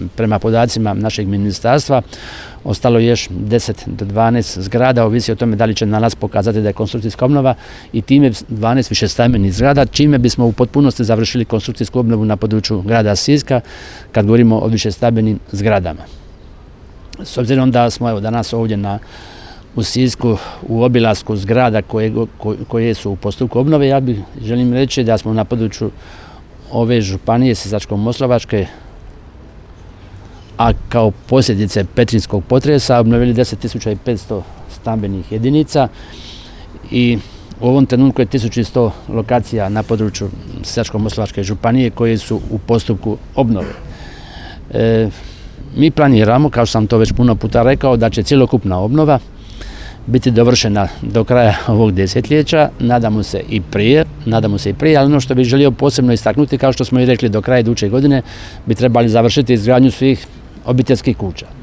prema podacima našeg ministarstva ostalo još 10 do 12 zgrada, ovisi o tome da li će nalaz pokazati da je konstrukcijska obnova i time 12 višestambenih zgrada, čime bismo u potpunosti završili konstrukcijsku obnovu na području grada Siska kad govorimo o višestambenim zgradama. S obzirom da smo danas ovdje u Sisku u obilasku zgrada koje su u postupku obnove, ja želim reći da smo na području ove županije Sisačko-moslavačke, a kao posljedice petrinjskog potresa obnovili 10.500 stambenih jedinica i u ovom trenutku je 1100 lokacija na području Sisačko-moslavačke županije koje su u postupku obnove. Mi planiramo, kao što sam to već puno puta rekao, da će cjelokupna obnova biti dovršena do kraja ovog desetljeća, nadamo se i prije, ali ono što bih želio posebno istaknuti, kao što smo i rekli, do kraja iduće godine bi trebali završiti izgradnju svih obiteljskih kuća.